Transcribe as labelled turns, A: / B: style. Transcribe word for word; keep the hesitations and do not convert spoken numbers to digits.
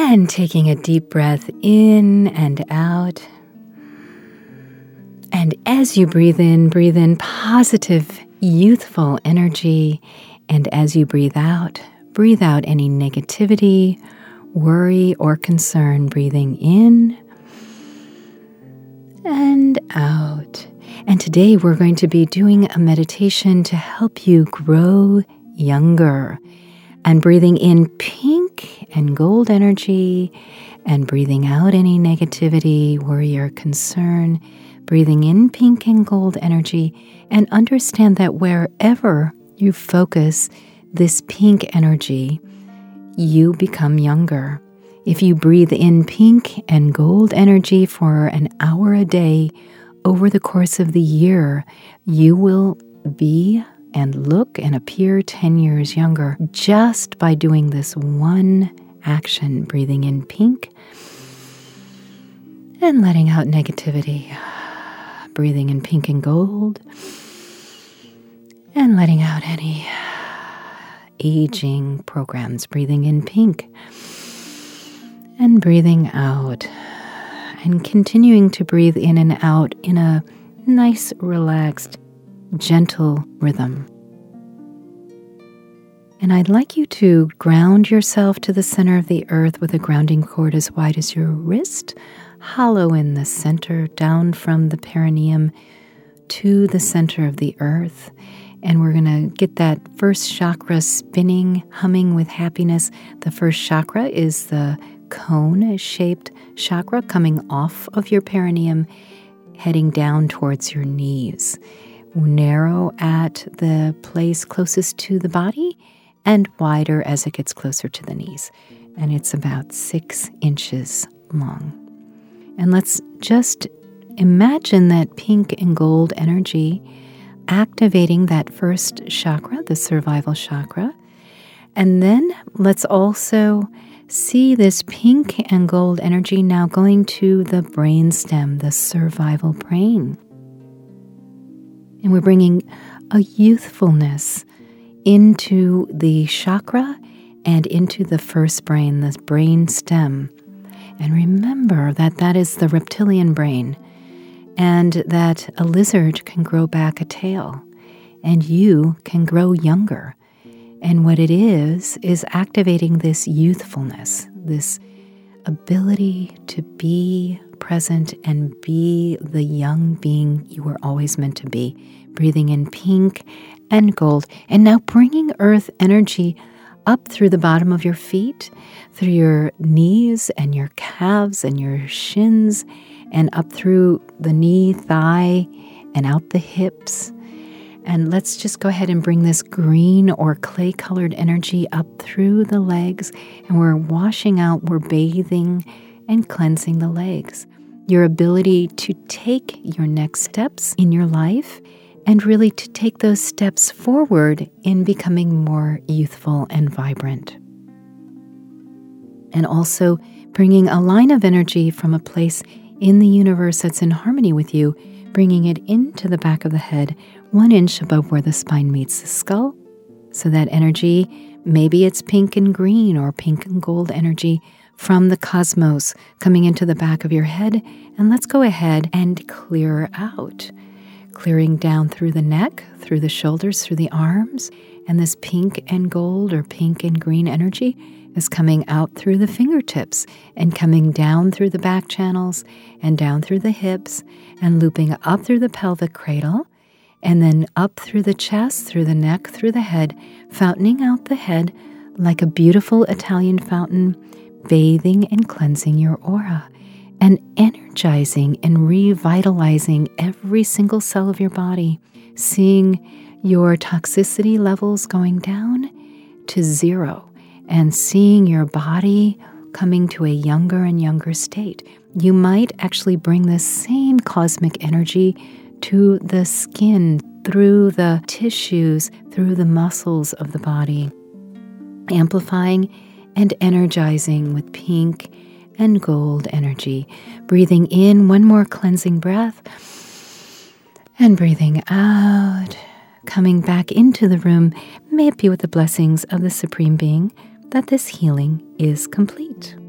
A: And taking a deep breath in and out. And as you breathe in, breathe in positive, youthful energy. And as you breathe out, breathe out any negativity, worry, or concern. Breathing in and out. And today we're going to be doing a meditation to help you grow younger. And breathing in pink and gold energy, and breathing out any negativity, worry, or concern. Breathing in pink and gold energy, and understand that wherever you focus this pink energy, you become younger. If you breathe in pink and gold energy for an hour a day over the course of the year, you will be and look and appear ten years younger just by doing this one action, breathing in pink and letting out negativity. Breathing in pink and gold and letting out any aging programs. Breathing in pink and breathing out, and continuing to breathe in and out in a nice, relaxed, gentle rhythm. And I'd like you to ground yourself to the center of the earth with a grounding cord as wide as your wrist, hollow in the center, down from the perineum to the center of the earth. And we're going to get that first chakra spinning, humming with happiness. The first chakra is the cone-shaped chakra coming off of your perineum, heading down towards your knees. Narrow at the place closest to the body and wider as it gets closer to the knees. And it's about six inches long. And let's just imagine that pink and gold energy activating that first chakra, the survival chakra. And then let's also see this pink and gold energy now going to the brain stem, the survival brain. And we're bringing a youthfulness into the chakra and into the first brain, the brain stem. And remember that that is the reptilian brain, and that a lizard can grow back a tail, and you can grow younger. And what it is, is activating this youthfulness, this ability to be present and be the young being you were always meant to be. Breathing in pink and gold, and now bringing earth energy up through the bottom of your feet, through your knees and your calves and your shins, and up through the knee, thigh, and out the hips. And let's just go ahead and bring this green or clay-colored energy up through the legs, and we're washing out, we're bathing and cleansing the legs. Your ability to take your next steps in your life, and really to take those steps forward in becoming more youthful and vibrant. And also bringing a line of energy from a place in the universe that's in harmony with you, bringing it into the back of the head, one inch above where the spine meets the skull. So that energy, maybe it's pink and green or pink and gold energy from the cosmos coming into the back of your head. And let's go ahead and clear out. Clearing down through the neck, through the shoulders, through the arms. And this pink and gold or pink and green energy is coming out through the fingertips and coming down through the back channels and down through the hips and looping up through the pelvic cradle and then up through the chest, through the neck, through the head, fountaining out the head like a beautiful Italian fountain, bathing and cleansing your aura and energizing and revitalizing every single cell of your body, seeing your toxicity levels going down to zero and seeing your body coming to a younger and younger state. You might actually bring this same cosmic energy to the skin, through the tissues, through the muscles of the body, amplifying and energizing with pink and gold energy. Breathing in one more cleansing breath and breathing out, coming back into the room. May it be with the blessings of the Supreme Being that this healing is complete.